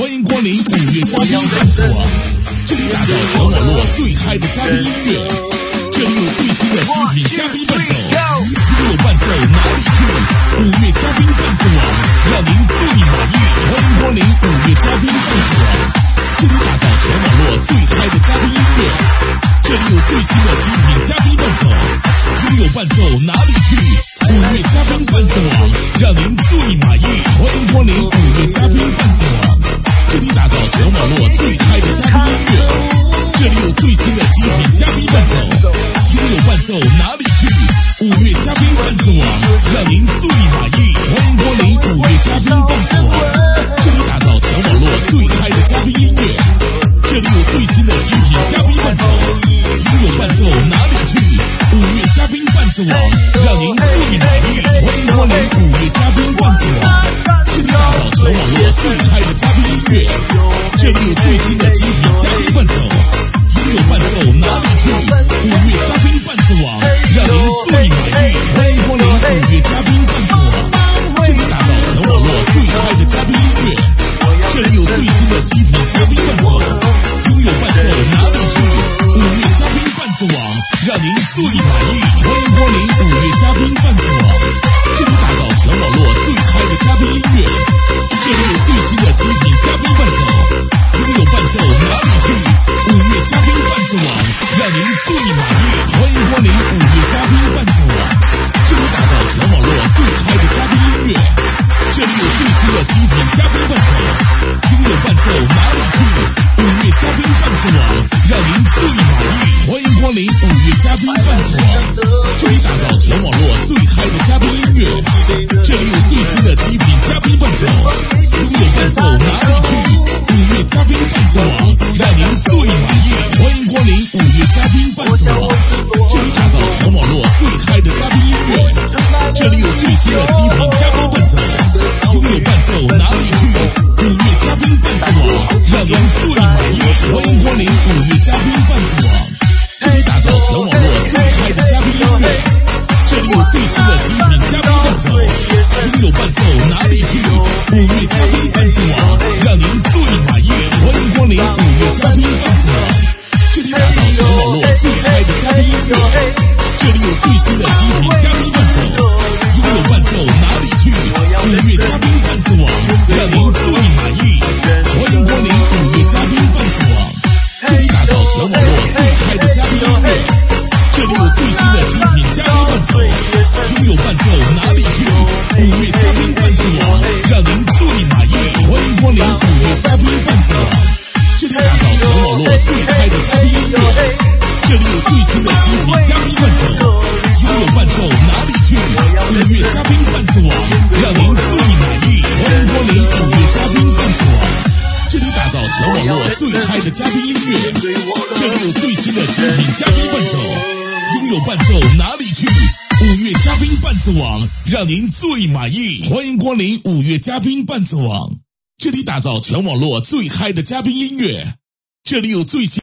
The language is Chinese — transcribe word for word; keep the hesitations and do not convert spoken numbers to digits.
欢迎光临五月嘉宾伴奏网，这里打造全网络最嗨的嘉宾音乐，这里有最新的精品嘉宾伴奏，没有伴奏哪里去？五月嘉宾伴奏网，让您最满意。欢迎光临五月嘉宾伴奏网，这里打造全网络最嗨的嘉宾音乐，这里有最新的精品嘉宾伴奏，没有伴奏哪里去？五月嘉宾伴奏网，让您最满意。欢迎光临五月嘉宾伴奏网，这里打造全网络最嗨的嘉宾音乐，这里有最新的精品嘉宾伴奏，没有伴奏哪里去？五月嘉宾伴奏网，让您最满意。欢迎光临五月嘉宾伴奏网，这里打造全网络最嗨的嘉宾音乐，这里有最新的精品嘉宾伴奏，没有伴奏哪里去？五月嘉宾伴奏网，让您最满意。欢迎光临五月嘉宾伴奏网，这里打造全网络最嗨的嘉宾音乐，这里有最新的精品嘉宾伴奏，没有伴奏哪里去？五月嘉宾伴奏网，让您最满意。欢迎光临五月嘉宾伴奏网，这里打造全网络最嗨的嘉宾音乐，这里有最新的精品嘉宾伴奏，没有伴奏哪里去？五月嘉宾伴奏网，让您最满意。欢迎光临五月嘉宾伴奏网，这里打造全网络最嗨的嘉宾音乐，这里有最新的精品嘉宾伴奏，没有伴奏哪里去？五月嘉宾伴奏网，让您最满意。欢迎光临五月嘉宾伴奏网，这里打造全网络最嗨的嘉宾音乐，这里有最新的精品嘉宾伴奏，没有伴奏哪里去？五月嘉宾伴奏网，让您最满意。欢迎光临五月嘉宾伴奏网，这里打造全网络最嗨的嘉宾音乐，这里有最新的精品嘉宾伴奏，没有伴奏哪里去？五月嘉宾伴奏网，让您最满意。欢迎光临五月嘉宾伴奏网，这里打造全网络最嗨的嘉宾音乐，这里有最新的精品嘉宾伴奏，没有伴奏哪里去？五月嘉宾伴奏网，让您最满意。欢迎光临五月嘉宾伴奏网，这里打造全网络最嗨的嘉宾音乐，这里有最新的精品嘉宾伴奏，没有伴奏哪里去？五月嘉宾伴奏网，让您最满意。欢迎光临五月嘉宾伴奏网，这里打造全网络最嗨的嘉宾音乐，这里有最新的精品嘉宾伴奏，没有伴奏哪里去？五月嘉宾伴奏网，让您最满意。欢迎光临五月嘉宾伴奏网，这里打造全网络最嗨的嘉宾音乐，这里有最新的精品嘉宾伴奏，没有伴奏哪里去？五月嘉宾伴奏网，让您最满意。欢迎光临五月嘉宾伴奏网，这里打造全网络最嗨的嘉宾音乐，这里有最新的精品嘉宾伴奏，没有伴奏哪里去？五月嘉宾伴奏网，让您最满意。欢迎光临五月嘉宾伴奏网，这里打造全网络最嗨的嘉宾音乐，这里有最新的精品嘉宾伴奏，拥有伴奏哪里去？五月嘉宾伴奏网，让您最满意。欢迎光临五月嘉宾伴奏网，这里打造全网络最嗨的嘉宾音乐，这里有最新